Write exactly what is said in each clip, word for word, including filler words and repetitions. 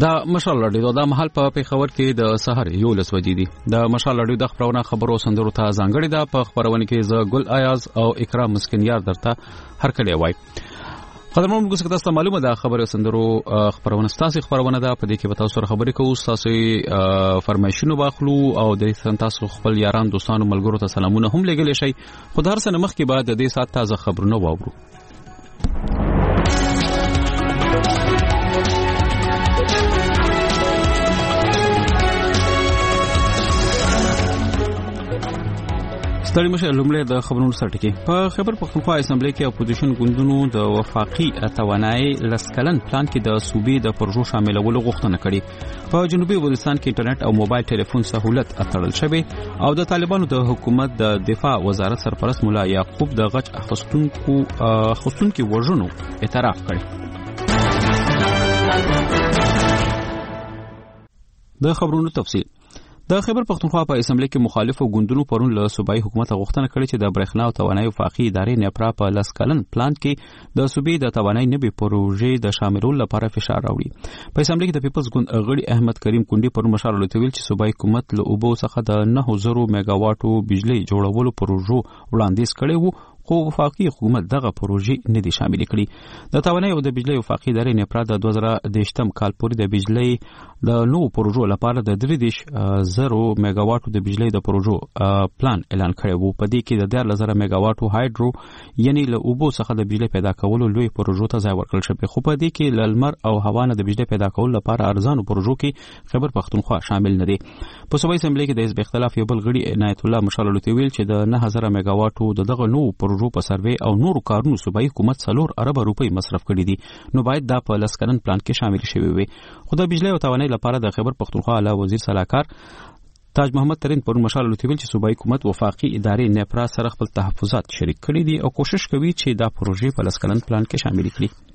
د مشال رادیو د محل په پیښور کې د سحر یو لس بجې دي. د مشال رادیو د خبرونه خبرو سندرو ته ځانګړي ده. په خبرونه کې ز ګل ایاز او اکرام مسکینیار درته هر کله وای. قدرمن موږ څنګه تاسو معلومه ده خبرو سندرو خبرونه تاسو خبرونه ده په دې کې به تاسو سره خبرې کوو. تاسو فرمایشونه واخلو او د تاسو خپل یاران دوستانو ملګرو ته سلامونه هم لګولې شي. خو د هر څه مخ کې بعد د دې سات تازه خبرونه واورو. ستړي مشه لومړی د خبرونو سرټکی په خبر پښتونخوا اسمبلی کې اپوزیشن ګوندونو د وفاقي توانایي لسکلن پلان کې د صوبې د پروژو شاملولو غوښتنه کړې. په جنوبي وزیرستان کې انټرنیټ او موبایل ټلیفون سہولت اتړل شوی او د طالبانو د حکومت د دفاع وزارت سرپرست مولا یعقوب د غچ اخستونکو اخستونکو وژنو اعتراف کړی. د خبرونو تفصیل د خبر پښتونخوا په اسمبلی کې مخالفو ګوندونو پرون له صوبایي حکومت غوښتنه کړې چې د برېښنا او توانایي وفاقي ادارې نپرا په لسکلن پلان کې د صوبې د توانایي نوي پروژې د شاملولو لپاره فشار راوړي. په اسمبلی کې د پیپلز ګوند غړي احمد کریم کونډي پرون مشال لوتویل چې صوبایي حکومت له اوبو څخه د نه زره میگا واټو بجلی جوړولو پروژو وړاندیز کړی وو، خو وفاقي حکومت دغه پروژې نه دي شامل کړي. د توانایي او د بجلی وفاقي ادارې نپرا د دوه زره دشتم کال پورې د بجلی د نوو پروژو لپاره د درې دېرش زره میگا واټو د بجلی د پروژو پلان اعلان کړی وو. په دې کې د دیارلس زره میگا واټو هایډرو یعنی له اوبو څخه د بجلی پیدا کولو لوی پروژو ته ځای ورکړل شوی. خو په دې کې ل لمر او هوا نه د بجلی پیدا کولو لپاره ارزانو پروژو کې خبر پښتونخوا شامل نه دي. په صوبایي اسمبلی کې د حزب اختلاف یو بل غړي عنایت الله مشال لوتویل چې د نه زره میگا واټو دغه نوو پروژو په سروې او نورو کارونو صوبایي حکومت څلور ارب روپۍ مصرف کړي دي، نو باید دا په لسکلن پلان کې شامل شوی وي. خو د بجلی او توانایي لپاره د خبر پښتونخوا اعلی وزیر صلاحکار تاج محمد ترین پر مشال لوتویل چې صوبایي حکومت وفاقي ادارې نپرا سره خپل تحفظات شریک کړي دي او کوشش کوي چې دا پروژې په لسکلن پلان کې شامل کړي.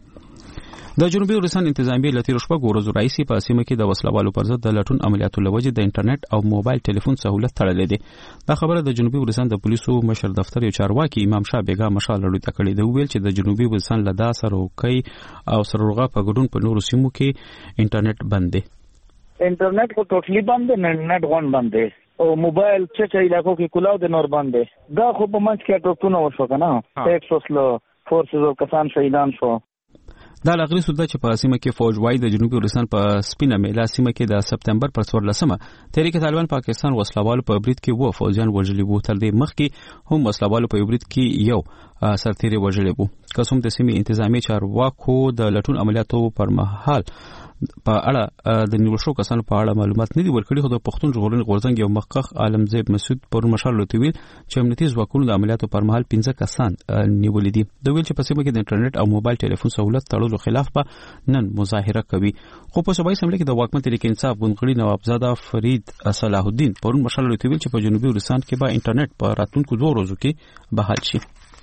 د جنوبي وزیرستان انتظامیه له تیرو شپږو ورځو راهیسې په سیمه کې د وسلوالو پر ضد د لټون عملیاتو له وجې د انټرنیټ او موبایل ټلیفون سہولت تړلې ده. دا خبره د جنوبي وزیرستان د پولیسو مشر دفتر یو چارواکي امام شاه بیګا مشال لړۍ ته کړې ده. ویل چې د جنوبي وزیرستان له دا سروکۍ او سرورغه په ګډون په نورو سیمو کې انټرنیټ بند دی. انټرنیټ کو ټوټلی بند دی، انټرنیټ غون بند دی او موبایل چې چې علاقو کې کلاو د نور بند دی. دا خو په منځ کې ټوټونه وشو کنه ټیکس وسلو فورسز او کسان شهیدان شو. دا لغړی سوده چې په سیمه کې فوج وای د جنوبي وزیرستان په سپینه میلا سیمه کې د سپتمبر پر څوارلسمه تحریک طالبان پاکستان وسلوالو په برید کې وو فوجیان وژلي وو. تر دې مخکې هم وسلوالو په برید کې یو سرتیری وژلی وو. قسم د سیمې انتظامی چارواکو د لټون عملیاتو پر مهال په اړه د نیول شو کسانو په اړه معلومات نه دي ورکړي. خو د پښتون ژغورنې غورځنګ یو مخکخ عالمزیب مسعود پر مشال لوتویل چې امنیتي ځواکونو د عملیاتو پر مهال پنځه کسان نیولې دي. د ویل چې په سیمه کې د انټرنیټ او موبایل ټلیفون سہولت تړلو خلاف به نن مظاهره کوي. خو په صوبایي اسمبلی کې د واکمن تحریک انصاف ګوندغړي نوابزاده فرید صلاح الدین پر مشال لوتویل چې په جنوبي وزیرستان کې به انټرنیټ په راتلونکو دوه ورځو کې بحال شي.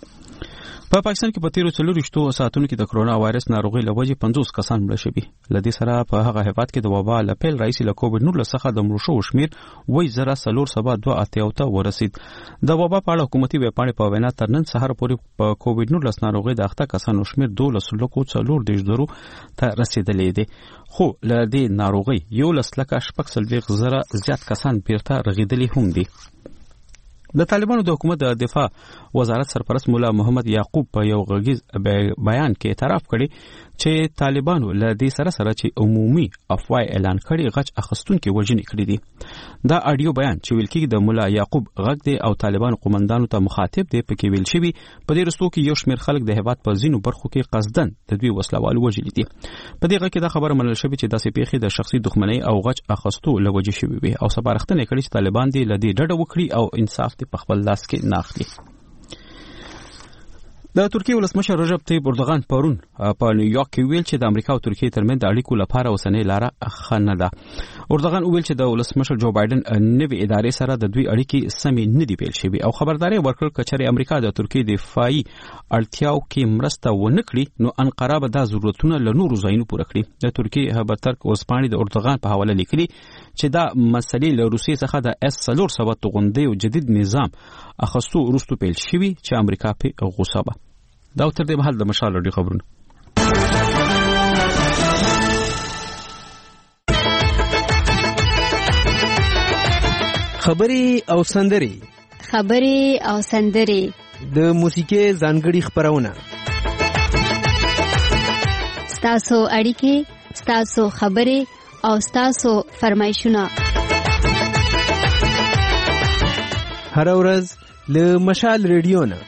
په پاکستان کې په تیرو څلورویشتو ساعتونو کې د کرونا وایرس ناروغي له وجې پنځوس کسان مړه شوي. له دې سره په هغه هیواد کې د وبا له پیل راهیسې له کووډ نولس څخه د مړو شوو شمېر اووه زره څلور سوه دوه اتیا ته ورسید. د وبا په اړه حکومتي ویبپاڼې په وینا تر نن سهار پورې په کووډ نولس ناروغۍ د اخته کسانو شمېر دولس لکو څلور دېرش زرو ته رسېدلی دی. خو له دې ناروغۍ یولس لکه شپږ څلوېښت زره زیات کسان بیرته رغېدلي هم دي. د طالبانو د حکومت د دفاع وزارت سرپرست مولا محمد یعقوب په یو غږیز بیان کې اعتراف کړی چې طالبانو له دې سره سره چې عمومي افوای اعلان کړي غچ اخستونکو وژنې کړي دي. دا اډیو بیان چې ویل کېږي د مولا یعقوب غږ دی او طالبانو قومندانو ته مخاطب دی. پکې ویل شوی په دې رستو کې یو شمېر خلک د هیواد په ځینو برخو کې قصدن د دوی وسلوالو وژلي دي. په دې غږ کې دا خبره منل شوې چې داسې پیښې د شخصي دښمنۍ او غچ اخستو له وجې شوې وي او سپارښتنه کړې چې طالبان دې له دې ډډه وکړي او انصاف په خپل لاس کې ناخلي. د ترکیه ولسمشر رجب طیب اردوغان پرون په نیویارک کې ویل چې د امریکا او ترکیه ترمنځ د اړیکو لپاره اوسنۍ لاره ښه نه ده. اردوغان ویل چې د ولسمشر جو بایدن نوې ادارې سره د دوی اړیکې سمې نه دي پیل شوي او خبرداري ورکړ چې چېرې امریکا د ترکیه دفاعي اړتیاو کې مرسته ونه کړي نو انقره به د ضرورتونو له نورو ځایونو پوره کړي. د ترکیه خبر ترک اوسپاني د اردوغان په حواله لیکلي چې دا مسلې له روسیې څخه د اس څلور سوه توغندۍ او جدید نظام اخستو وروسته پیل شوي چې امریکا په غوسه ده. دا تر دې مهال د مشال لړۍ خبرونه خبري او سندري خبري او سندري د موسیقي ځانګړي خبرونه ستاسو اړیکې ستاسو خبري او ستاسو فرمایشونه هر ورځ له مشال ریډیو نه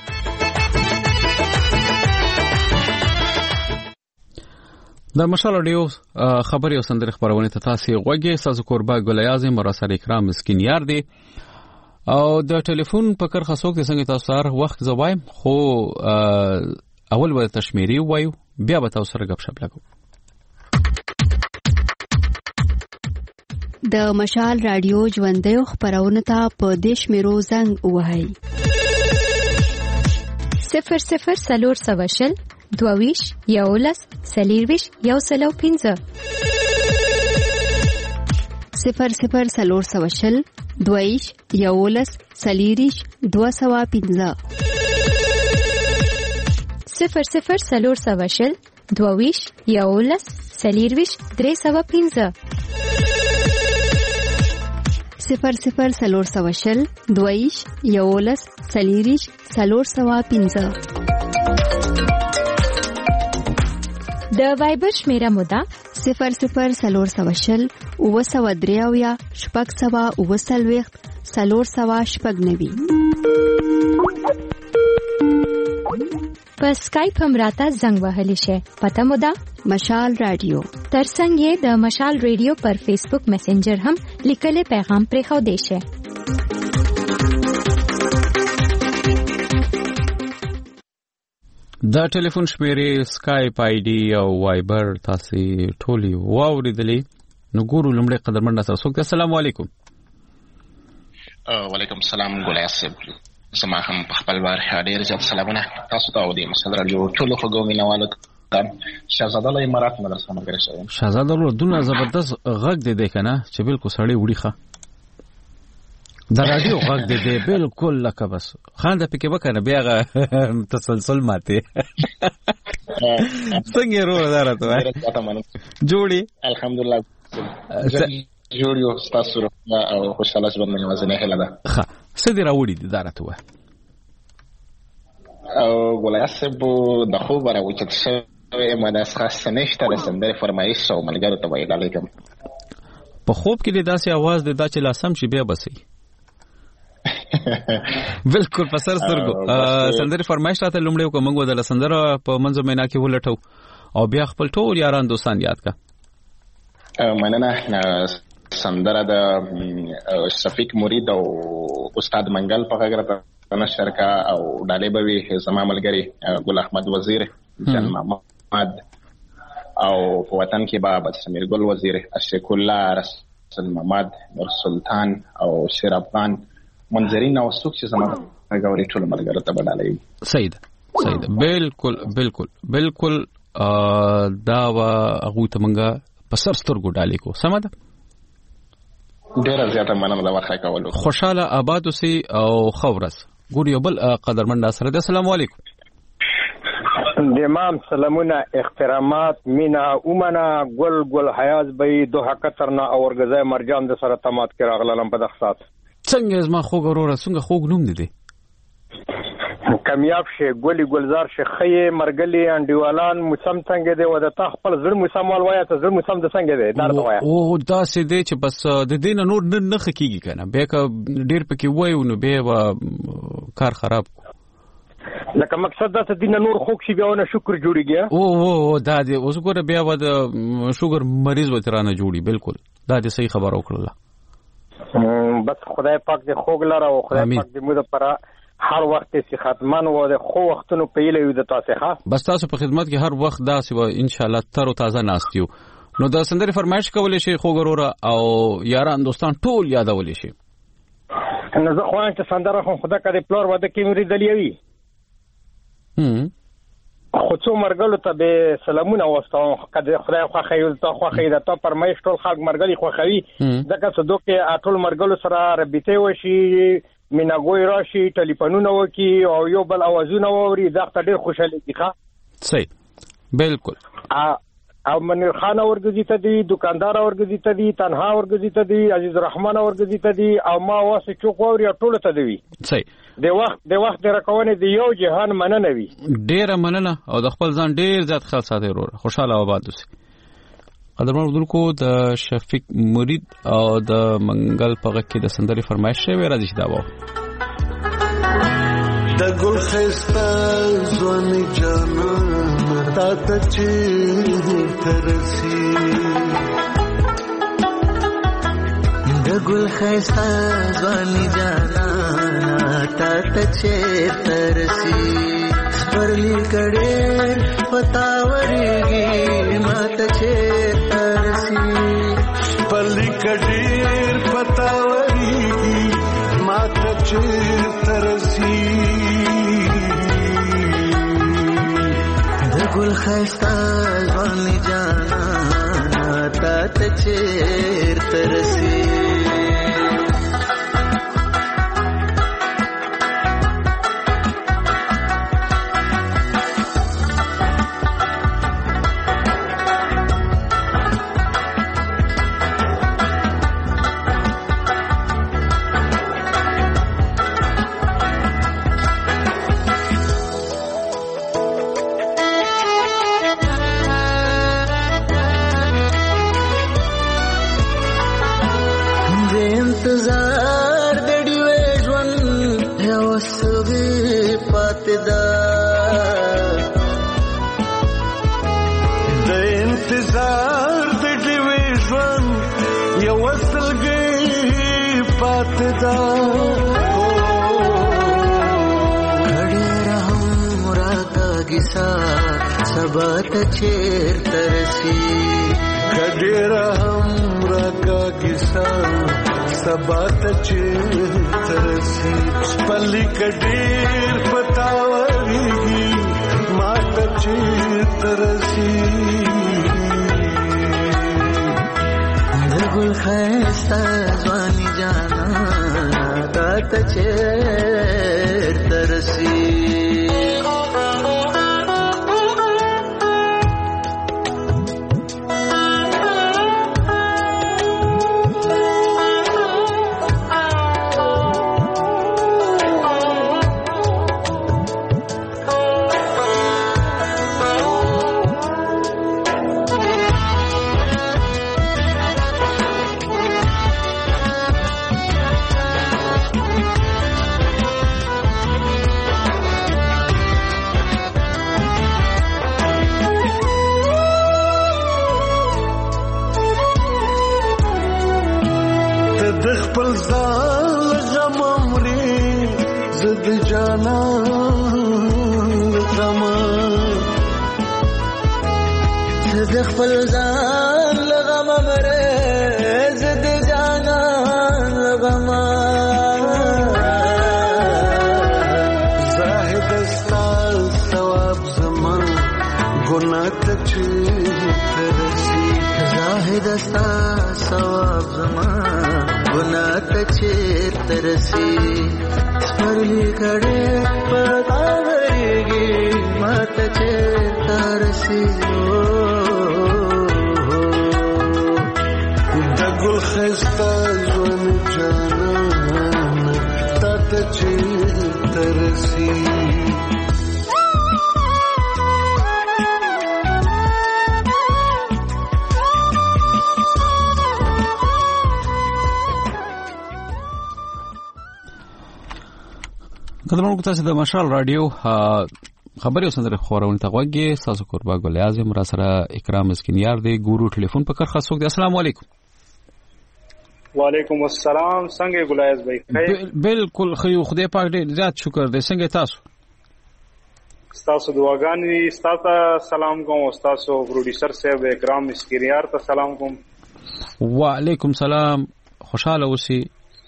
د مشال رادیو خبري او سندري خبرونه ته تاسو غوږی ساز قربا ګل اعظم مراسل اکرام مسکین یار دی او د ټلیفون په کر خاصوک د څنګه تاسو سره وخت زوایم خو اول به تشمیري وایو بیا به تاسو سره غب شپ لګو. د مشال رادیو ژوندۍ خبرونه ته په دیش میرو زنګ وهاي صفر صفر سلور سواشل دوویش یولس سلیرویش یو سلو پینزه صفر صفر سلور سواشل دوویش یولس سلیریش دو سوا پینزه صفر صفر سلور سواشل دوویش یولس سلیرویش درې سوا پینزه صفر صفر سلور سواشل دوویش یولس سلیریش سلور سوا پینزه د وایبر شمیره مودا صفر صفر سلور سواشل او سوا دریاویا شپږ سوا او سلويخت سلور سوا شپږ نوي په سکایپ هم راته زنګ وهلی شي پته مودا مشال رادیو ترڅنګ یې د مشال رادیو پر فیسبوک میسنجر هم لیکل پیغام پرې خو دی شي. دا ټلیفون شمیرې سکایپ آی ډي او وایبر تاسو ټولي واوریدلې نو ګورو لمړی قدرمن تاسو ته السلام علیکم. وعلیکم السلام ګلاسب زما هم په خپل بار ډیر زیات سلامونه تاسو ته او د مشال رادیو ټول خو ګومینوالو ته شهزاده له امارات مدرسه مرګره شوی شهزاده له دونه زبردست غږ دی دی کنه چې بالکل سړی وړي ښه د رادیو غږ دی دی بالکل لکه بس خان د پکې وکنه بیا تسلسل ماته څنګه ورو دارته جوړي الحمدلله جوړیو تاسو او خوشاله ژوند مې وزنه هله ده ښه سدي راوړي دي دارته و او ګلاسب د خو برا وچت شوی مداس خاص نشته د سندري فرمایش او ملګرو ته ویل علیکم په خوب کې د داسې आवाज د دا چې لاسم شي بیا بسي بالکل په سر سترګو سندري فرمایش راته لومړی کوم موږ د سندره په منځو مینا کې ولټو او بیا خپل ټول یاران دوستان یاد کا مننه سندره د شفیق مرید او استاد منګل په غږ نشر کا او ډالې به وي زما ملګری ګل احمد وزیر جان محمد او په وطن کې بابا سمیر ګل وزیر اشرف الله رسول محمد نور سلطان او شیر افغان منظرین او څوک چې زما غوړي ټول ملګرو ته بدلای سید سید بالکل بالکل بالکل دا وا هغه ته منګه په سر سترګو ډالې کو سمه ده ډیر زیاته مننه دا وخت کولو خوشاله آباد اوسئ او خورس ګور یو بل قدرمن سره السلام علیکم د امام سلامونه احترامات مینا اومنه ګل ګل حیاز به دوه کترنا او ورغزای مرجان د سره تمات کې راغلم په دخصات څنګه زما خو ګورور څنګه خوګ نوم دي کامیاب شه ګولي ګلزار شه خې مرګلي انډیوالان موسم څنګه دی و د تا خپل زړه موسم والوایا ته زړه موسم د څنګه دی درته وایا او دا سې دی چې بس د دین نور نه خکېږي کنه به کا ډیر پکې وای نو به کار خراب لکه مقصد دا ته دین نور خوک شي بیا نه شکر جوړیږي او او دا دی اوس ګوره بیا و د شوګر مریض وترانه جوړي بالکل دا دې صحیح خبر وکړه بس خدای پاک دې خوګ لاره او خدای پاک دې موږ پر هر وخت چې خدمت و د خو وختونو پیله یو د تاسو ښه بس تاسو په خدمت کې هر وخت دا سی ان شاء الله تر او تازه ناستیو نو د سندري فرمایش کولې شي خو ګوره او یاران دوستان ټول یادولې شي نو زه خو چې سندره خو خدا کړي پلور وده کې مری دلیوي هم خو څو مرګلو ته به سلامونه واستاو کله خدای خو خیل ته خو خیل ته پرمایش ټول خلک مرګلي خو خوي دغه صدو کې ټول مرګلو سره ربيته وشي میناګوي راشي ټلیفونونه وکي او یو بل اوازونه ووري دا ته ډېر خوشاله دي ښه صحیح بالکل او منیر خان اورګزی ته دی، دکاندار اورګزی ته دی، تنها اورګزی ته دی، عزیز الرحمن اورګزی ته دی، او ما واسه چوک اوري ټول ته دی. صحیح. د وخت د وخت راکونه دی یو جهان مننه وی. ډیر مننه او د خپل ځان ډیر زیات خیال ساتي ورور. خوشاله او آباد اوسئ. قدرمن اردوونکو د شفیق مرید او د منګل په غږ کې د سندري فرمایش شوی راځي دا و. د ګل خستا ځواني جانان تا ته چې ترسي، د ګل خستا ځواني جانان تا ته چې ترسي، پرلی کړي پتاورېږي ما ته چې ترسي، پرلی کړي پتاورېږي ما ته چې ترسي، د ګل خستا ځواني جانان تا ته چې ترسي. سبا ته چیر ترسي، کډیر هم راکا کیسا سبا ته چیر ترسي، پلی کډیر پتاورېږي ما ته چیر ترسي، د ګل خستا ځواني جانان تا ته چیر ترسي. قدرمن تاسو د مشال رادیو خبري اوسندره خبرونه ته غوږی تاسو قربا ګل اعظم را سره اکرام اسکینیار دی ګورو ټلیفون په کار خاصوک دی. السلام علیکم. وعلیکم السلام. څنګه ګل اعظم بھائی؟ بالکل خو خدای پاک دې زیات شکر دې. څنګه تاسو؟ تاسو دعاګانې ستاسو سلام کوم. تاسو پروډوسر صاحب اکرام اسکینیار ته سلام کوم. وعلیکم سلام. خوشاله اوسئ.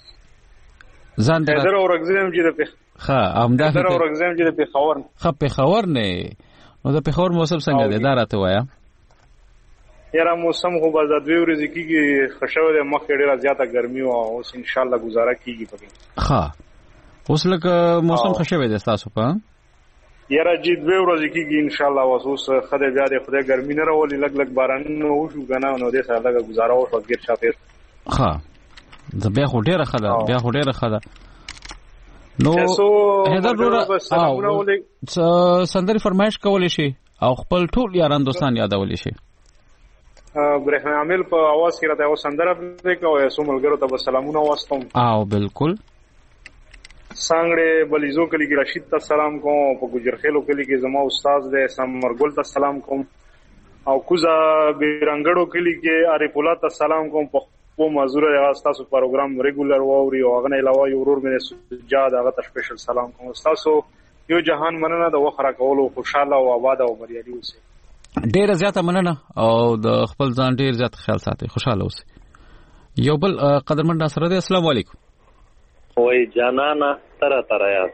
ځان دې درو ورګزم چې د ها امدا درو ورګزم چې د پیښور خپ پیښور نه نو د پیښور موسم څنګه دی دا راته وایا؟ یاره موسم خو به د دوی ورځې کېږي خشوه ده مخکې ډېره زیاته ګرمي وه اوس انشاءالله ګزاره کېږي پکې. ښه اوس لکه موسم ښه شوی دی ستاسو په؟ یاره جی دوه ورځې کېږي انشاءالله وسوس خدای بیا دې خدای ګرمي نه راولي لږ لږ بارانونه وشو که نه نو دې سره لږه ګزاره وشوه ګیر چاپېر ښه بیا خو ډېره ښه ده بیا خو ډېره ښه ده نو حیدر وروره سندرې فرمایش کولی شي او خپل ټول یاران دوستان یادولی شي برېښنا عامل په اواز کې راته یوه سندره پرېږده او یو څو ملګرو ته به سلامونه واستوم او بالکل سانګړې بلیزو کلي کې رشید ته سلام کوم په ګجرخیلو کلي کې زما استاد دی سمرګل ته سلام کوم او کوزه بیرنګړو کلي کې عارف الله ته سلام کوم په خپل مزور تاسو پروګرام ریګولر واوري او هغه نه علاوه یو ورور مې سجاد هغه ته سپیشل سلام کوم تاسو یو جهان مننه د وخره کولو خوشاله او آباد او بریالي اوسئ ډیره زیاته مننه او د خپل ځان ډیر زیات خیال ساتئ خوشاله اوسئ یو بل قدرمن سره دی السلام علیکم وای جانانا ترا ترا یاد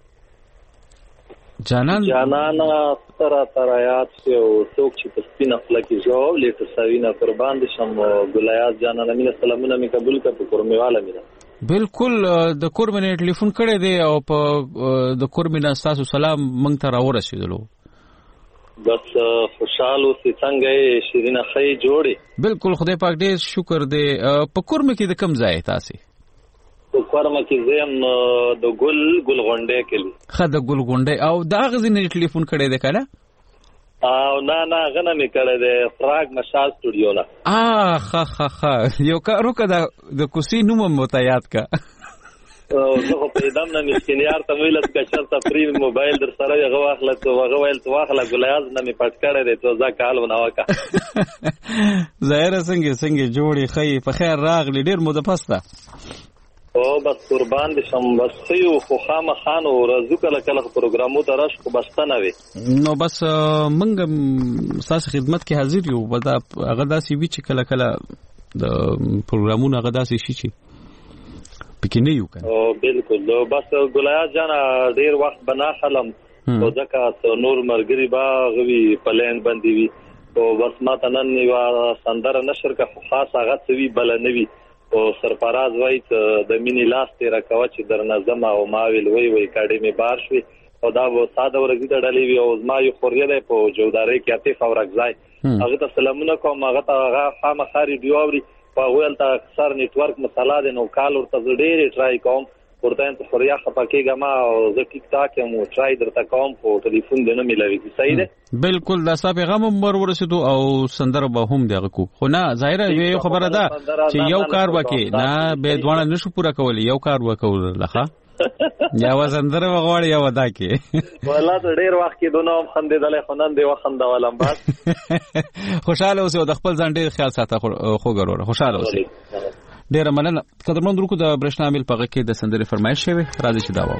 جانان جانانا ترا ترا یاد او څوک چې په سپینه خپل کې جواب لیټر ساوینا قربان دي شم ګلایات جانانا مینه سلامونه می قبول کړ په کورمیواله مینه بالکل د کورمنه ټلیفون کړی دی او په د کورمنه تاسو سلام مونږ ته راورسېدلو بس خوشاله سي څنګه شیرینه خې جوړي بالکل خدای پاک دې شکر دې په کورمه کې د کم ځای تاسو په کورمه کې زم د ګل ګل غونډه کلی خدای ګل غونډه او دا غزنه ټلیفون کړی دی کنه او نه نه غنه می کړی دی فراغ مشال سټوډیو لا اه خ خ خ یو کارو کده د کوسی نوم مو ته یاد کا او زه په دم نه مسکینیار ته ویل چې چرته فری موبایل در سره یو واخله تو هغه ویل تو واخله ګلیاز نه می پټ کړی دی تو ځکه حال وناوکا ظاهر څنګه څنګه جوړي خې په خیر راغلی ډیر مو د پسته او بس قربان دي شم بس خيو خو خامه خان او رزو کله کله پروګرامو ته راش خو بس نه وي نو بس منګ تاسو خدمت کې حاضر یو ودا هغه داسې وی چې کله کله د پروګرامونو هغه داسې شي چې پکې نه یو کنه او بالکل بس ګلایات جان ډیر وخت بنا خلم او ځکه نور مرګري با غوي پلان باندې وي او بس ما تنن نیو سندره نشر کا خاص هغه څوي بل نه وي او سرپراز وای د مینی لاس تیرا کوا چې در نظم او ماویل وای وای کاډي می بار شوي او دا و ساده ورګی د ډلې وی او ما یو خوریا دی په جوداري کې عطف او رغزای هغه ته سلامونه کوم هغه ته هغه خامخاري دیووري په ویل تا اکثر نتورک مساله د نو کال ورته ډېر ټرای کوم ورته ته خوریا خپکیګه ما او زه ټیک ټاک یم ټرای درته کوم په ټلیفون دنه ملوي کی صحیح ده بالکل دا صاحب غم مر ورسېدو او سندره به هم دغه کو خو نه ظاهره یو خبره ده چې یو کار وکي نه به دوانه نشو پورا کولی یو کار وکول لخه یا وزندره وغوړی یا ودا کې والله ډېر وخت کې دونو خندېدل خو نن دی وخنده ولم بس خوشاله اوسه د خپل ځان ډېر خیال ساته خو ګرور خوشاله اوسه ډېر مننه قدرمن درکو د برښنا عامل پغه کې د سندرې فرمایش شوی راځي چې دا و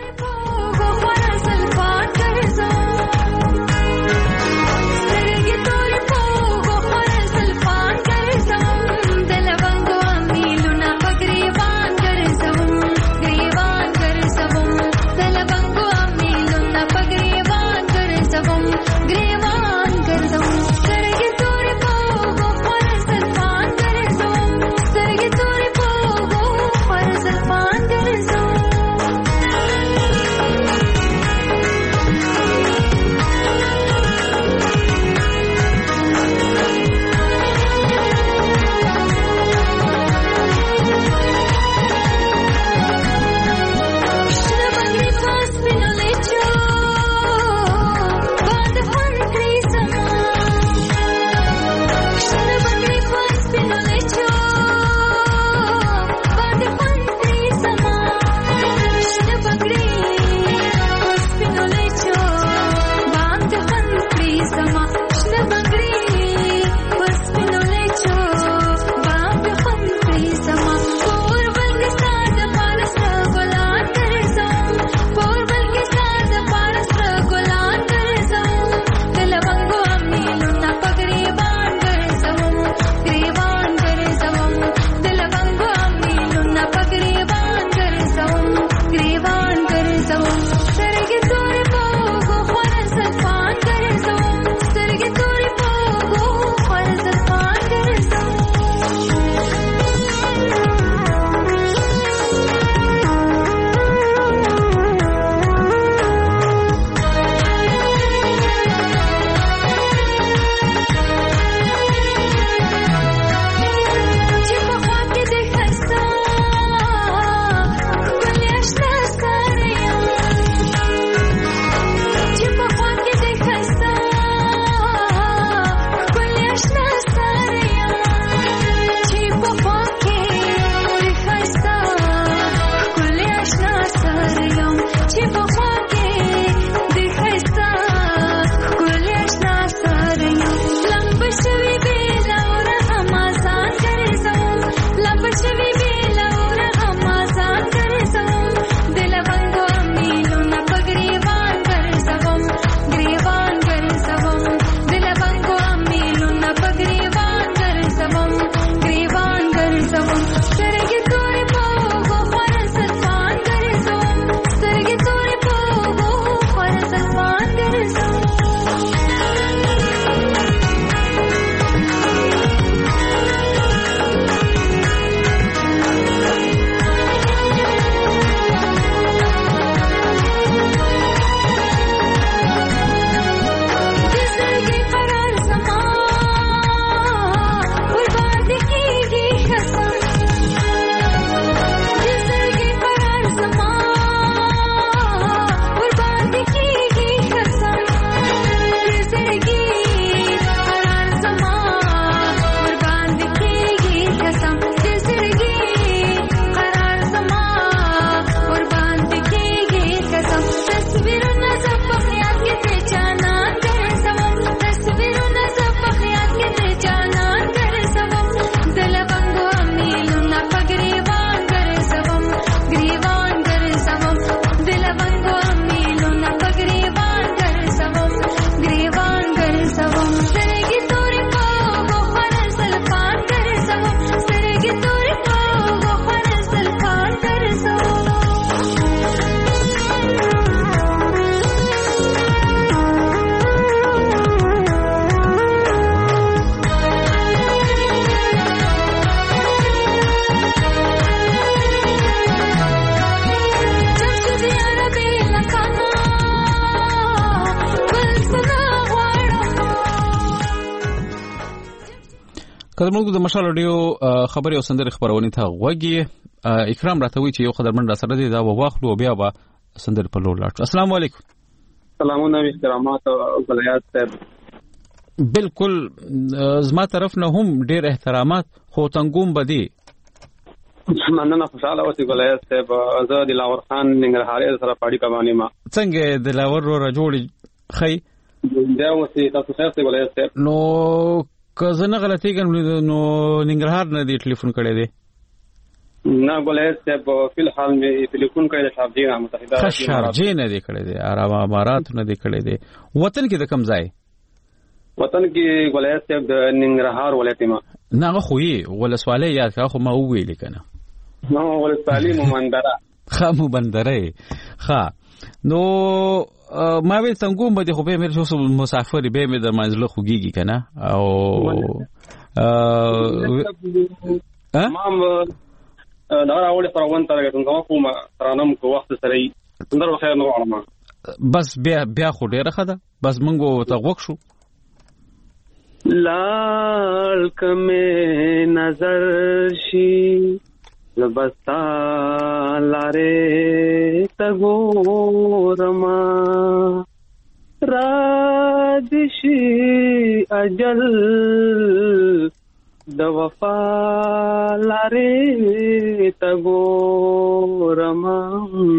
کله موږ د مشال اډیو خبري او سندري خبرونه ته وګي اکرام راته وی چې یو خبرمن را سره دی دا واخلو بیا به سندري په لور لاړ. السلام علیکم. سلامونه احترامات او ولایت صاحب. بالکل زما طرف نه هم ډیر احترامات خو تنګوم بدی. مننه خوشاله اوسې ولایت صاحب. زه د لاور خان ننګرهاري سره پاړی کوانی ما. څنګه د لاور رو جوړ خی دا اوسې تاسو خیر ولایت صاحب. نو که زه نه غلطي کوم نو ننګرهار نه دی ټلیفون کړی دی. نه ولایت صاحب په الحال مې ټلیفون کړی د شارجه متحده شارجه نه دی کړی دی عرب امارات نه دی کړی دی. وطن کې د کم ځای؟ وطن کې ولایت صاحب د ننګرهار ولایت ما. نه خو یې ولسوالۍ یاد کا خو ما وویل کنه. نو ولسوالۍ مومندره. خا مومندره. خا نو ما ویل څنګه به خو به مې شو مسافر به مې د منځله خوګيږي کنه او ا ما دا راوړې پر وان ترګه څنګه کومه ترانم کو وخت سره اندر خیر نو علما بس بیا بیا خو ډیره خده بس منګو ته وښ شو. لال کمه نظر شي لبستا لاره تګورما رادشي اجل د وفا لاره تګورما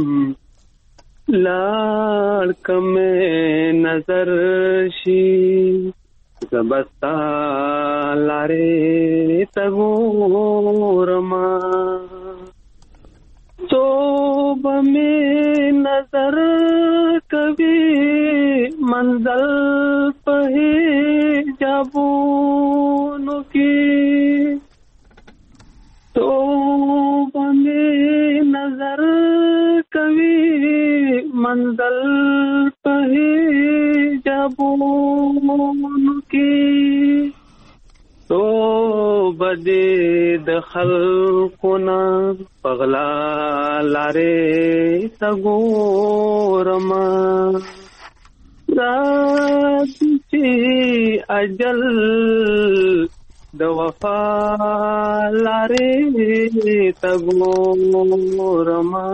لال کمه نظر شي زبستا لاره تګورما تو بمې نظر کوي منزل په جابونو کې تو بمې نظر کوي منزل په جابونو کې تو بده د خلقنا پغلا لاره تګورما رات چې اجل د وفا لاره تګورما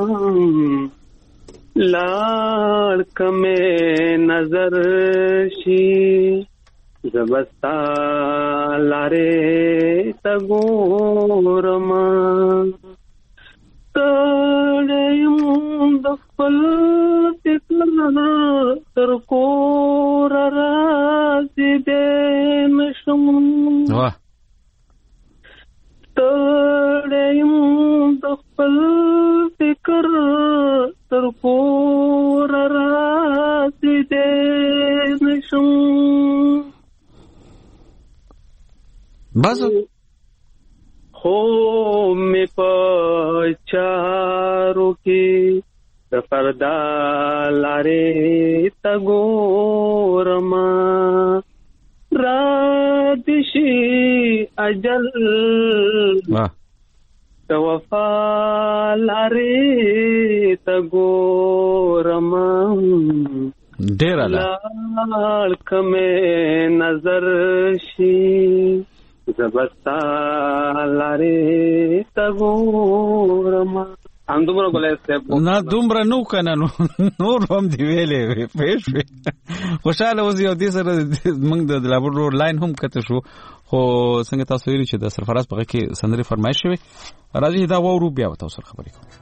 لاړ کمه نظر شي زبستا لاره تګورما تړیم د خپل فکر تر کور راځي دې نشم تړیم د خپل فکر تر کور راځي دې نشم بس خو می پچارو کی فردا لاره تګورما رادشي اجل د وفا لاره تګورما ډیر لال کمه نظر شي زبستا لاره تګورما هم دومره ګولای صاحب نه دومره نو کنه نو نور هم دی ویلې پېښ خوشاله اوسې او دې سره موږ د لابر روډ لاین هم کته شو خو څنګه تاسو ویلي چې د سرفراز په کې سندري فرمایش شوی راځي دا وورو بیا تاسو سره خبرې کوم.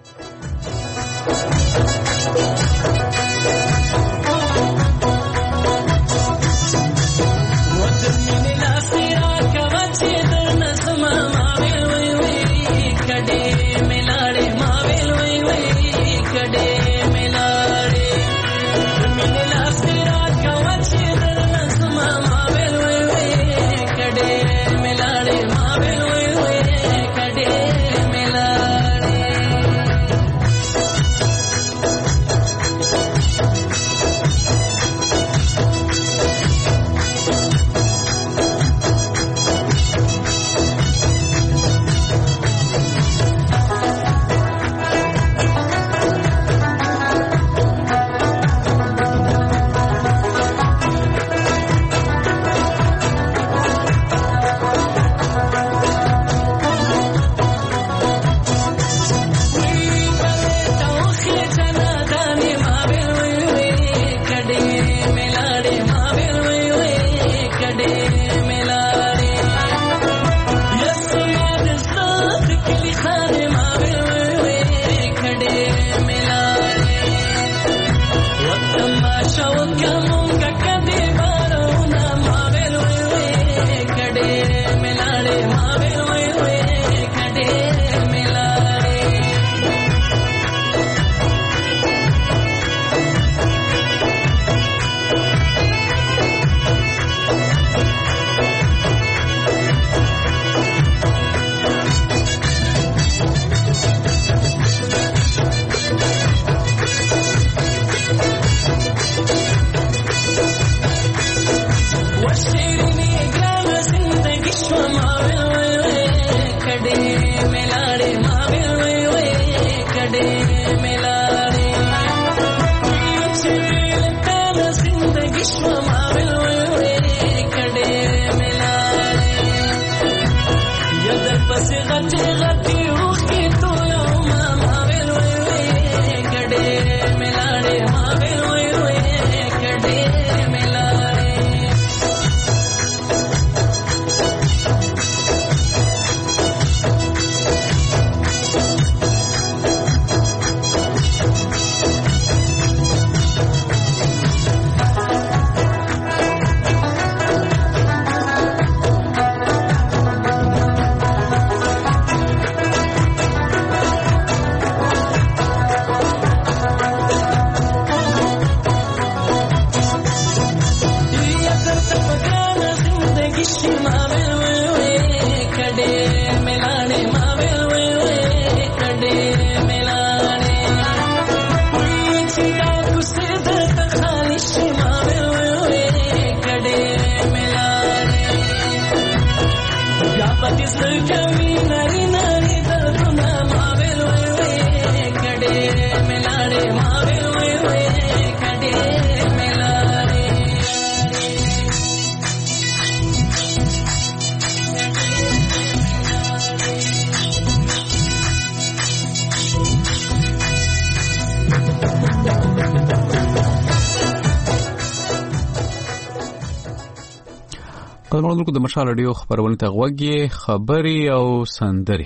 قدرمنونکو د مشال رادیو خبرونه ته غوږی خبري او سندري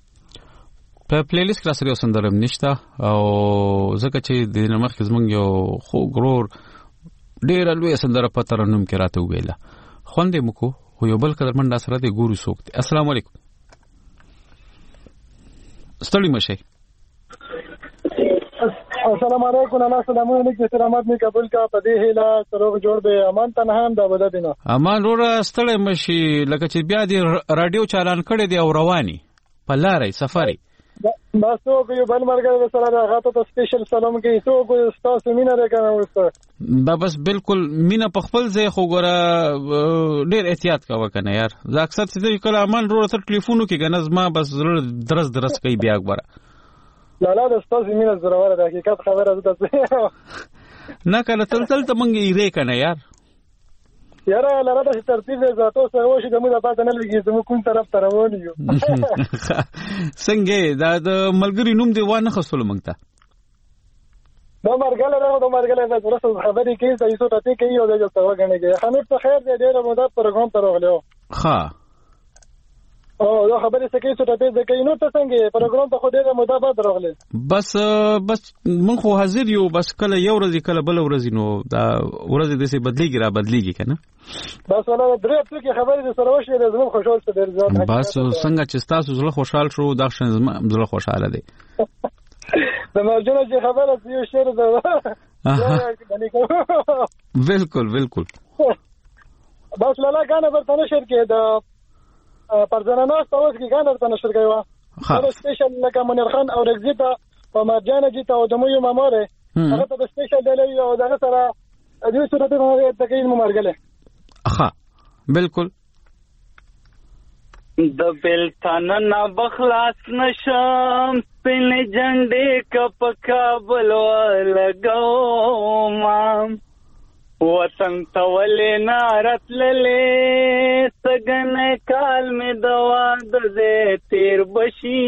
په پلی لیست کې سره سندره نشته او ځکه چې د نمخ زمونږ یو خو ګرور ډیر لوی سندره په ترنم کې راته ویله خوندې مکو خو یو بل قدرمن سره د ګورو سوکت. السلام علیکم. ستړي مشه. السلام علیکم. الله سلام علیکم. سلامات می قبول کا پدې هلا سروغ جوړ به امان تنهام دا بده دینه امان ور ستړي مشي لکه چې بیا دی رادیو چالان کړي دی او رواني په لارې سفري بس تو یو بل مرګ سره راغته ته سپیشل سلام کوي تو کو تاسو مینه راکنه وسته دا بس بالکل مینه په خپل ځای خو ګره ډیر احتیاط کاوه کنه یار زه اکثر چې کله امان ور تر ټلیفونو کې غنځ ما بس درس درس کوي بیا غبره لا لا د تاسو مینه زراوره د حقیقت خبره ده نه کله تل تل ته مونږ یې ری کنه یار یاره لاره د ترتیب زاتو سره وشي د موږ پاتې نه لګي زموږ کوم طرف ته روان یو څنګه دا د ملګری نوم دی وانه خصول مونږ ته دا مرګله راو د مرګله د ورسره خبرې کوي چې ایسو ته کوي او د څه وګڼي حمید په خیر دی ډیره مدت پروګرام ته راغلی ها او دا خبرې څه کوي چې ته د کینو ته څنګه پروګرام ته خو ډیره مدت بعد راغلی بس بس مونږ خو حاضر یو بس کله یو ورځ کله بل ورځ نو دا ورځ د څه بدلیږي را بدلیږي کنه بس ولا درې څه کې خبرې سره وشي د زموږ خوشحال څه ډیر زیات بس څنګه چې تاسو زړه خوشحال شو دا شنه زړه خوشاله دي د مرجانه چې خبره یو شعر ده بالکل بالکل بس لالا غانه برتنه شعر کې دا پرځنانه تاسو کې غانه برتنه شعر کوي دا سپیشل لکه منیر خان او رگزیتا او مرجانه جیتا او دمو ماموره هغه ته سپیشل دی او دا سره د دې صورت په اړه تکین مرګله ها بالکل د بلتان نه بخلاص نشم پن جنډې کپ کابل ولګاو ما وطن تولې نارت للې سګن کال می دوا د تیر بشي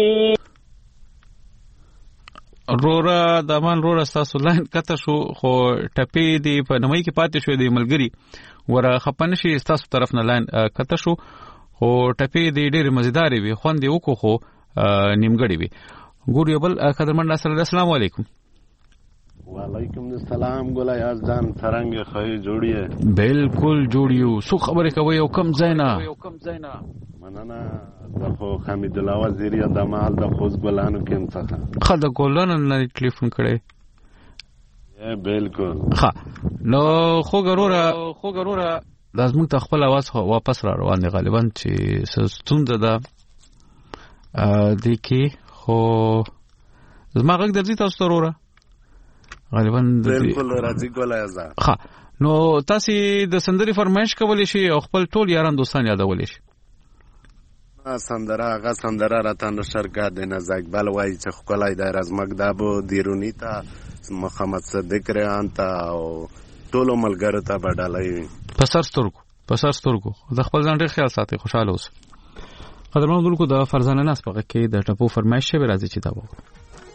رورا د امان رورا تاسو لاین کته شو خو ټپی دی په نمای کې پاتې شو دی ملګری ور خپن شي تاسو طرف نه لاین کته شو خو ټپی دی ډېر مزیدار وي خوند یو کو خو نیمګړی وي ګور یو بل قدرمن ناصر السلام علیکم. وعلیکم السلام ګولای ازدان څنګه خې جوړیه؟ بالکل جوړیو. سو خبره کوي او کم زینا مننه. زه حمید الله وزیری د مال د خوز ګلانو کې څخه خا د ګلانو نه ټلیفون کړي. بالکل ها نو خو ګروره خو ګروره لازم ته خپل आवाज واپس را روان دي غالبا چې ستونزه ده د کې خو زما غږ درځي تاسو ته وروره غالبا بالکل راځي ګولای ازا. ها نو تاسو د سندري فرمایش کولی شي او خپل ټول یاران دوستان یادولی شي. سندره هغه سندره راته نشر کا د نزاکبل وای چې خپلای د رزمک دابو دیرونی ته محمد صدیق ریان ته او ټولو ملګرو ته بدلای په سر سترګو په سر سترګو د خپل ځان ډېر خیال ساتي. خوشاله اوسه. قدرمنو دلکو د فرزانه ناس په کې د ټپو فرمایش شوی راځي چې دا وګورو.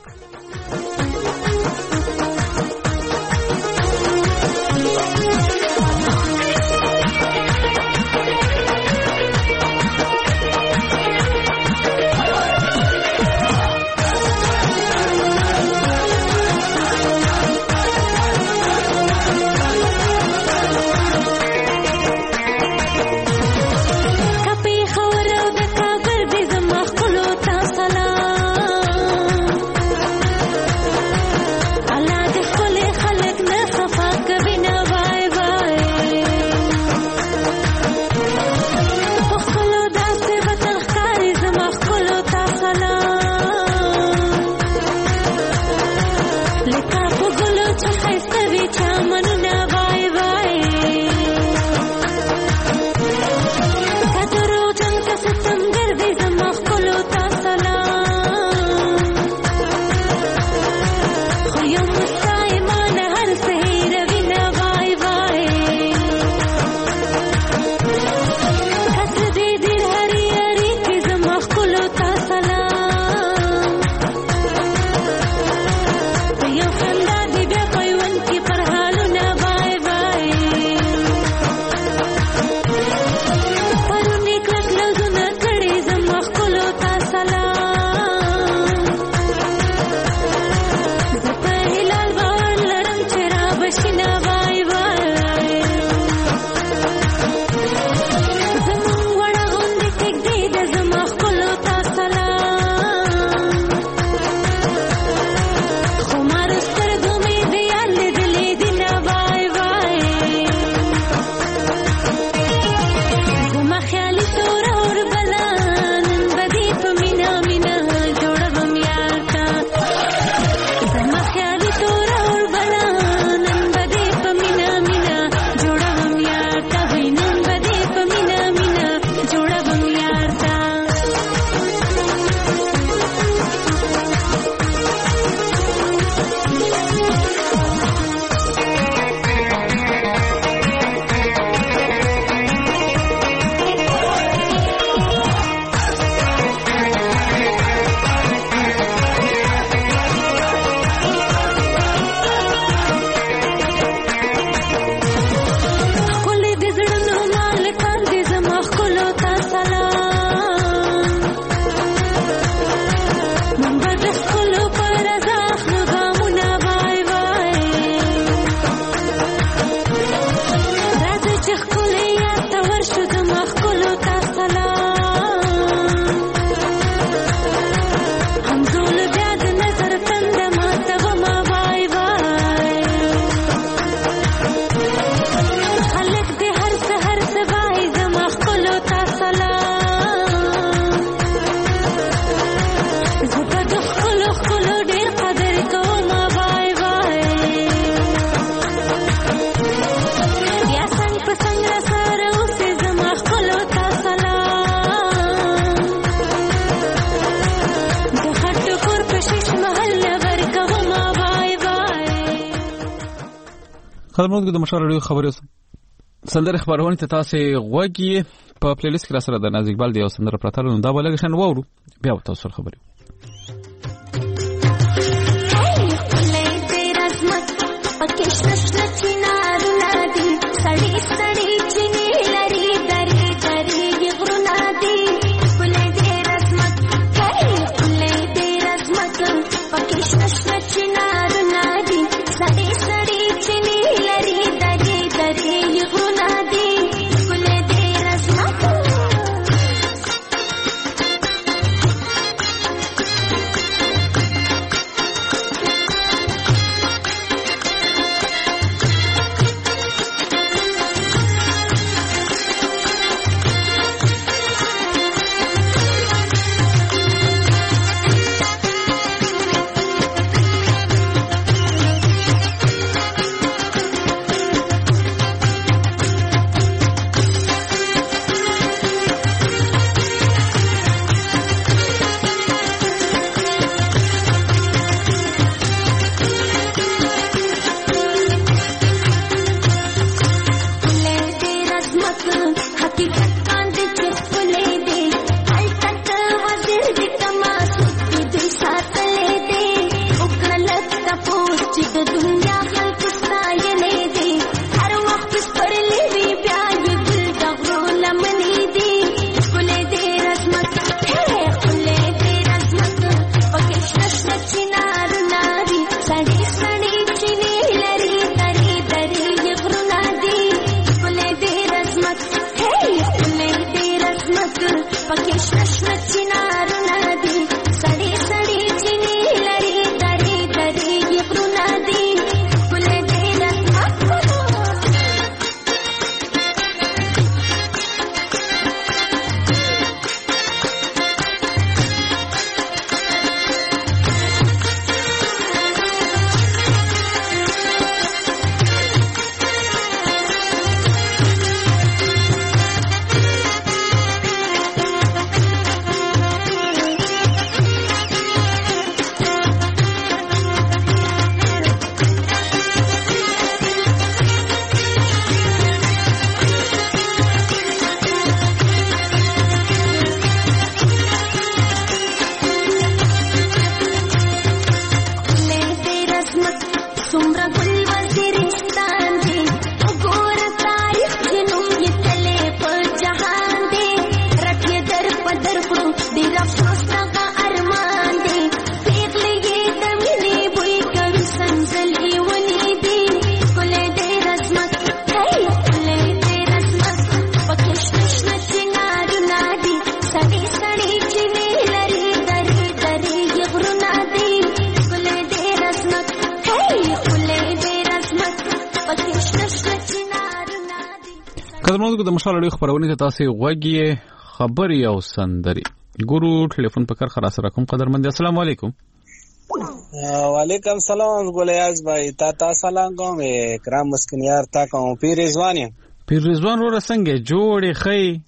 خدمت د مشوره لري خبرې سندره خبرونه ته تاسو غوږی په پلی لیست کې را سره د نازک بال دی او سندره پرتل نو دا ولګ شن وورو بیا تاسو خبرې Thank you. قدرمنو د مشال خبرونه ته تاسو غوږی خبري او سندري ګورو ټلیفون په کار خلاص راکوم. قدرمن السلام علیکم. وعلیکم سلام ګولیاز بھائی تا تا سلام کوم کرام مسکنیار تا کوم پیر رضوان پیر رضوان ور څنګه جوړې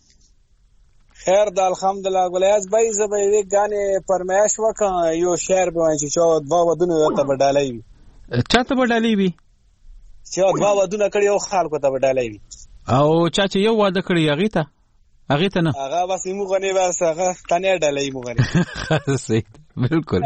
خې خیر د الحمدلله ګولیاز بھائی زبې وی غانې پرمایش وکړ یو شعر به چې چا دوا ودونه ته بدلای چاته بدلای وی چې دوا ودونه کړي او خلکو ته بدلای وی او چا چې یو واده کړی هغه ته هغه ته نه هغه بس موږ نه بس هغه تنه ډلې موږ نه صحیح بالکل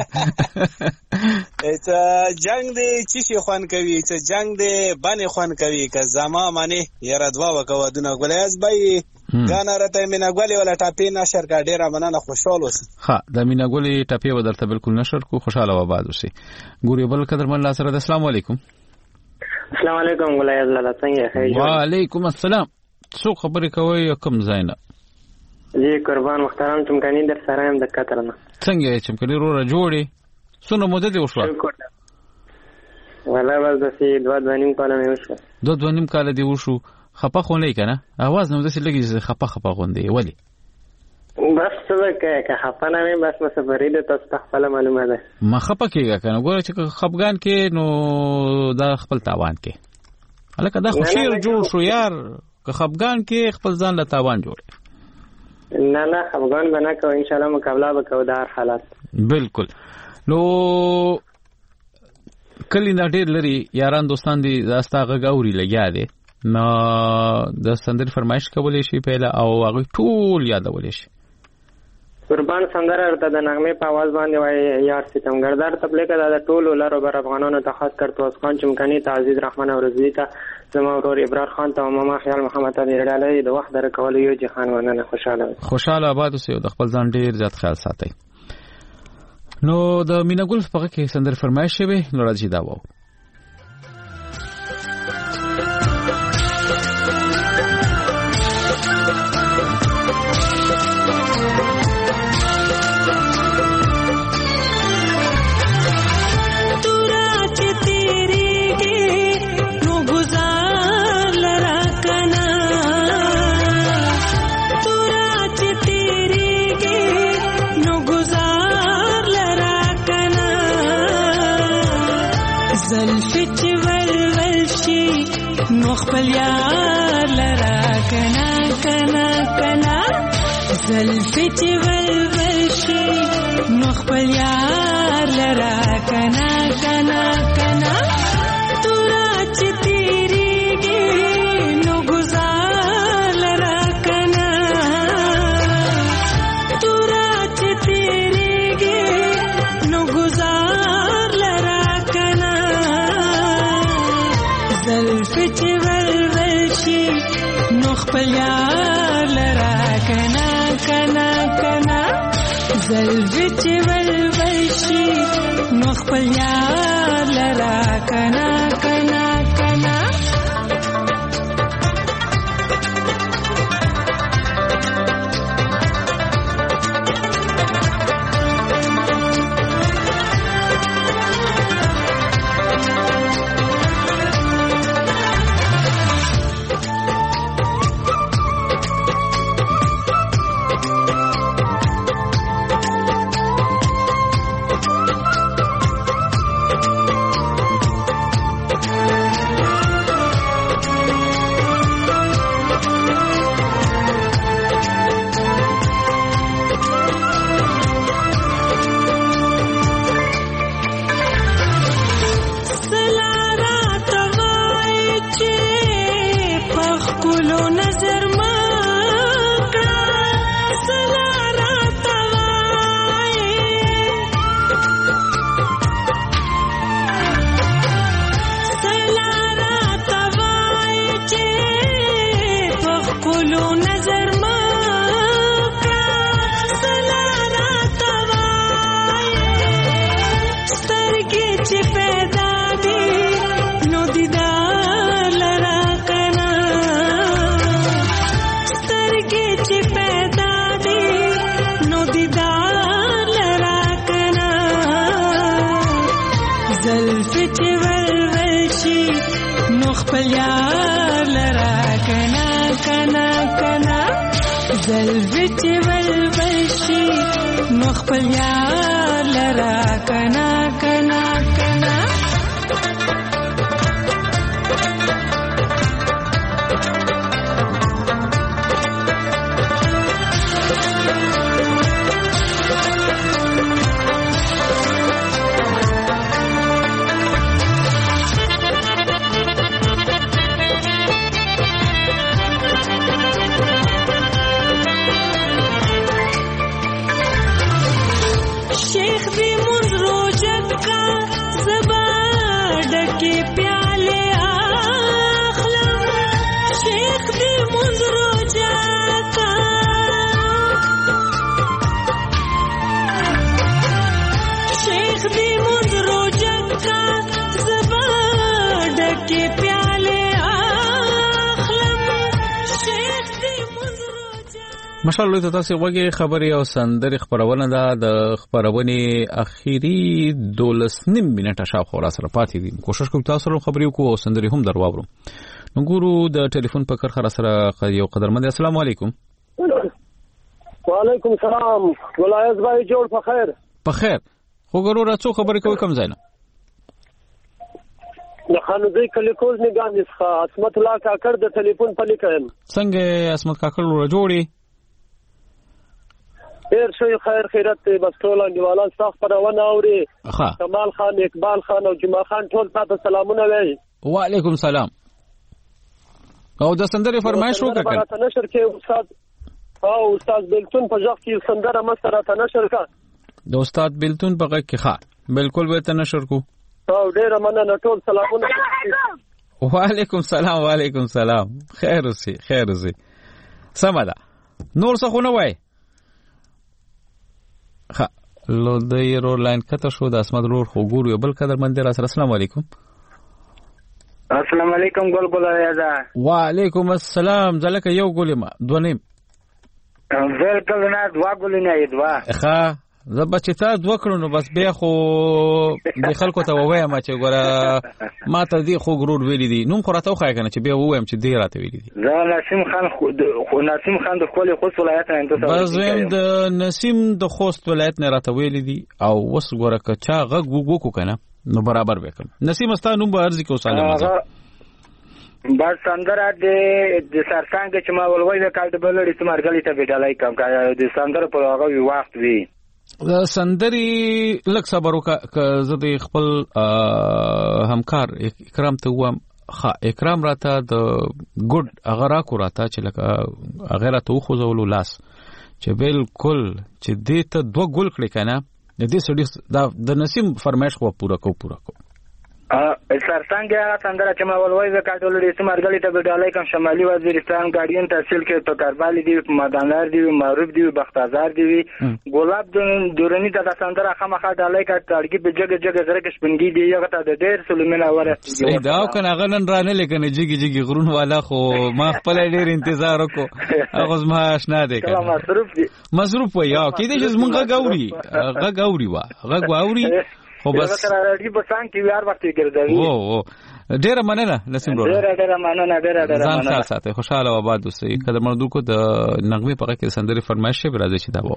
ته جنگ دی چې خوان کوي چې جنگ دی باندې خوان کوي که زما معنی یاره دوا وکاو دونه ګلیاز بای غانا راته مینا ګولې ولا ټاپې نشر کا ډیره مننه خوشاله اوسه. ها د مینا ګولې ټاپې ودرته بالکل نشر کو خوشاله و آباد اوسه. ګوري بل قدر من الله سره السلام علیکم. السلام علیکم ګلیاز لاله څنګه خیر وعلیکم السلام. څو خبرې کوي کوم زینا جی قربان محترم چمکانی در سره هم د کترنه څنګه چمکانی رو جوړي سونه مده دی وشو ولا بس د سی دوه دنیم کاله مې وشو دوه دنیم کاله دی وشو خپه خو نه کنه اواز نو داسې لګي خپه خپه غوندي ولی بس څه که خپه نه وي بس مسافرې د تاسو خپل معلومه ده ما خپه کېږه کنه ګوره چې خپګان کې نو دا خپل تاوان کې الکه دا خوشیر جوړ شو یار که خپګان کې خپل ځان له تاوان جوړ نه نه خپګان بنا کو ان شاء الله مقابله وکړو د هر حالت بالکل. نو کلی نه ډېر لري یاران دوستان دي داستا غاوري لګیا دي نو د سندر فرمایش کولې شي پیله او هغه ټول یادولې شي قربان سندر ارته د نغمه په आवाज باندې وای یار ستمګردار تبلیغ د ټولو لارو بر افغانانو ته خاص کر توس خان چمکانی تعزیز رحمان او رضوی ته زما ورور ابرار خان ته ماما خیال محمد علي رډالې د وخت در کول یو جهان وننه خوشاله خوشاله آباد اوسئ د خپل ځان ډیر زیات خیال ساتئ. نو د میناګل په کې سندر فرمایش شوی نو راځي دا وو خپل یار لرا کنا کنا کنا زلفی چې ولول شي نو خپل یار لرا کنا کنا کنا تورا چې تیریږي نو گزار لرا کنا تورا چې تیریږي نو گزار لرا کنا زلفی چې خپل یار لرا کنا کنا کنا زلفی چې ولول شي نو خپل یار لرا کنا کنا کنا زلفی چې ولول شي نو خپل یار لرا کنا کنا کنا ماشاءالله ته تاسو وګورئ خبري او سندري خبرونه ده د خبرونې اخیری دولس نیم منټه شاوخوا را سره پاتې دي کوشش کوم تاسو له خبري کو او سندري هم درواورو نو ګورو د ټلیفون په کار خره سره یو قدرمن السلام علیکم وعلیکم السلام ولایت بای جوړ په خیر په خیر خو ګورو راڅو خبرې کوي کم ځای نه د خانوزي کلیکوز نگاه نسخه اسمت الله کاکړ د ټلیفون په لیکم څنګه اسمت کاکړ ور جوړي ډیر شوی خیر خیرت ته بس ټول انډیوالان صاحب پرونه اوري کمال خان اقبال خان او جمعه خان ټول تاسو سلامونه وایي وعلیکم سلام او د سندره فرمایش وکړه راته نشر کې استاد او استاد بلتون په ځخ کې سندره مسره ته نشر کا د استاد بلتون په غږ کې ښه بالکل به ته نشر کو او ډیر مننه ټول سلامونه وعلیکم سلام وعلیکم سلام خیر اوسې خیر اوسې سمه ده نور څه خو نه وای ها لو د یو لاین کته شو د اسمت رور خو ګور یو بل قدر من در سره. السلام علیکم. السلام علیکم ګل ګل یازا. وعلیکم السلام. ځلکه یو ګولې ما دونیم ورکل نه دوا ګولې نه دوا ښه زه به چې تا دوه کړو نو بس بیا خو د خلکو ته ووایم چې ګوره ما ته دې خو ګرور ویلي دي نوم خو راته وښایه که نه چې بیا ووایم چې دې راته ویلي دي. زه نسیم خان خو نسیم خان د ښکلي خوست ولایت نه بس ویم د نسیم د خوست ولایت نه راته ویلي دي او اوس ګوره که چا غږ وکړو که نه نو برابر به کړم. نسیم ستا نوم به عرضي کړو سالم زه بس سندره د سرسنګ چې ما ولوی د کال د بلړې څه مرګلې ته بېډالۍ کړم د سندره په هغه وخت وي د سندرې لږ صبر وکړه که زه د خپل همکار اکرام ته ووایم ښه اکرام راته د ګډ هغه راکړو راته چې لکه هغې راته وخوځولو لاس چې بالکل چې دې ته دوه ګل کړې که نه د دې سړي د نسیم فرمایش خو پوره کو پوره کو سرسنګ هغه سندره چې ما ولوی د کال د بلړې څه مرګلې ته بېډالۍ کړم شمالي وزیرستان ګاډین تحصیل کې په کربالي دی په مدانلر دی معروف دی بختازار دی ګلاب دورانی ته د سندره خامخا ډالۍ کړ تړګي په جګ جګ زره کې شپنګي دی هغه ته د ډېر سلمنه وره صحیح دا او کنه هغه نن رانه لیکنه جګ جګ غرون والا خو ما خپل ډېر انتظار وکړو هغه زما آشنا دی کنه مصروف دی مصروف و یا کې دې چې زمونږ غاوري غ غاوري وا غ غاوري خو بس سره راډي په څنګه کې یار وخت ګرځوي او او ډېر مننه نسیم برو ډېر ډېر مننه ډېر ډېر مننه ځان خیال ساتي خوشاله و آباد اوسئ. قدر مندو کو د نغمه په کې سندري فرمایش به راځي چې دا و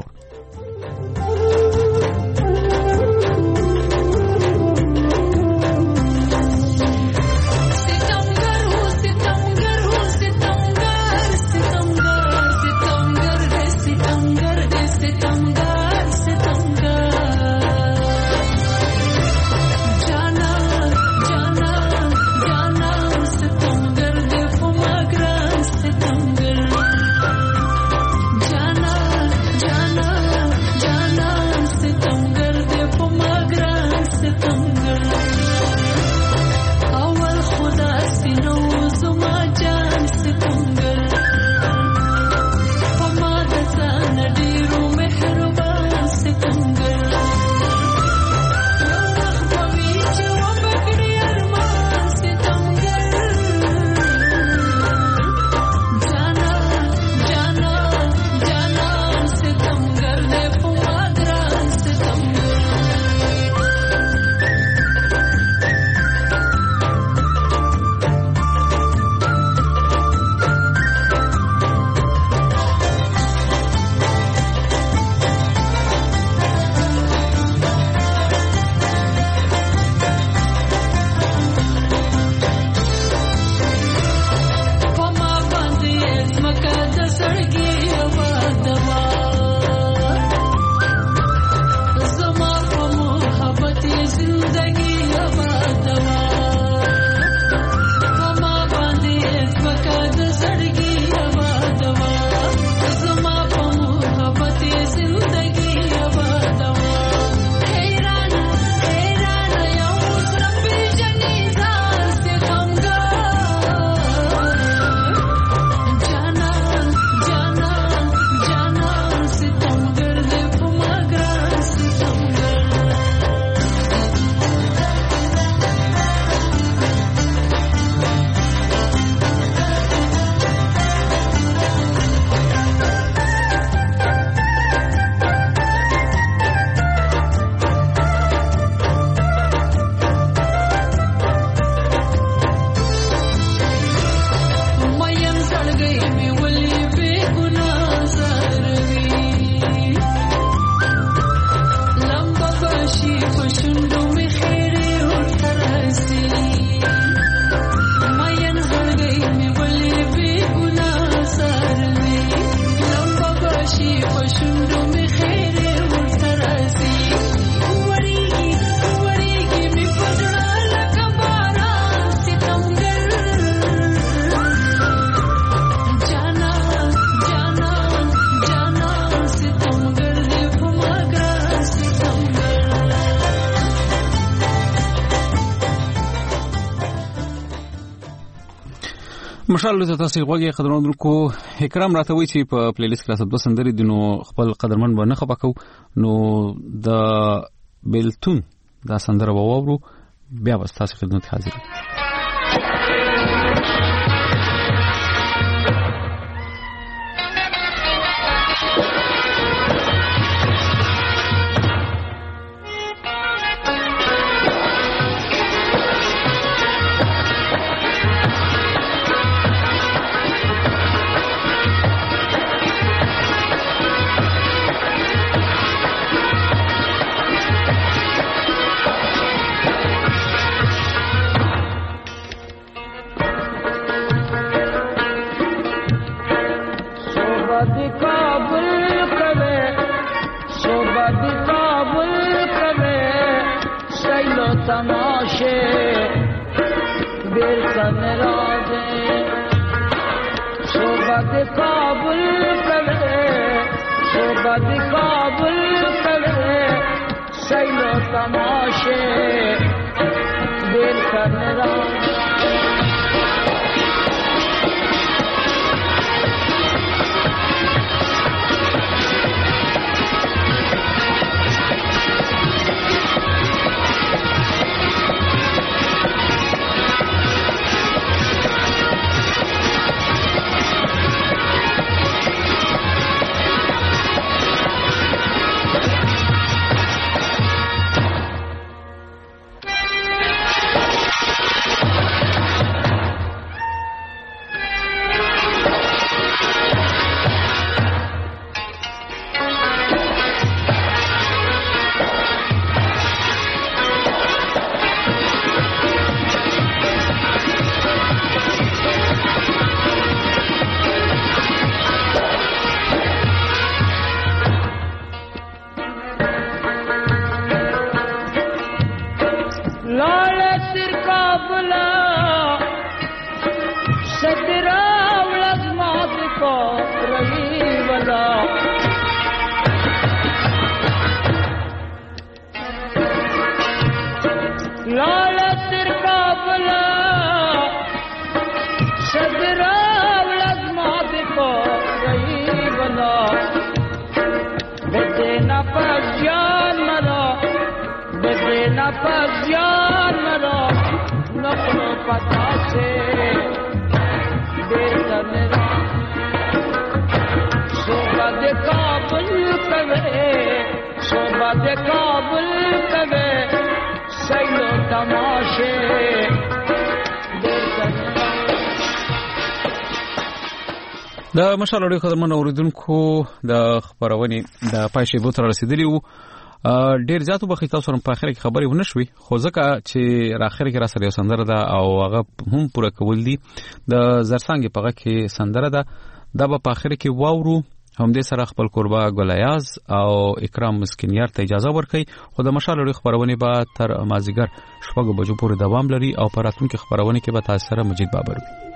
مشال له تاسو غوږی قدرمن کو اکرام راته وی چې په پلی لیست کې راځي د سندري د نو خپل قدرمن باندې خپکو نو د بیلتون دا سندره وورو بیا به تاسو خدمت حاضر तमाशे बेर सनराजे सोबत काबुल करे सोबत काबुल करे सैलो तमाशे बेर सनराजे د مشالوړي خدمت اوریدونکو د خبرونه د پایښې بوتر رسیدلی وو ډیر زیاتو بخې تاسو سره په اخر کې خبرې ونه شوي خو ځکه چې راخر کې را سره یو سندره ده او هغه هم پوره کول دي د زرسانګ په هغه کې سندره ده دا په اخر کې واورو هم دې سره خپل قربا ګلیاز او اکرام مسکینیار ته اجازه ورکړي خو د مشالوړي خبرونه به تر مازیګر شپږ بجو پورې دوام لري او په راتلونکي خبرونه کې به تاسو سره مجید بابر وي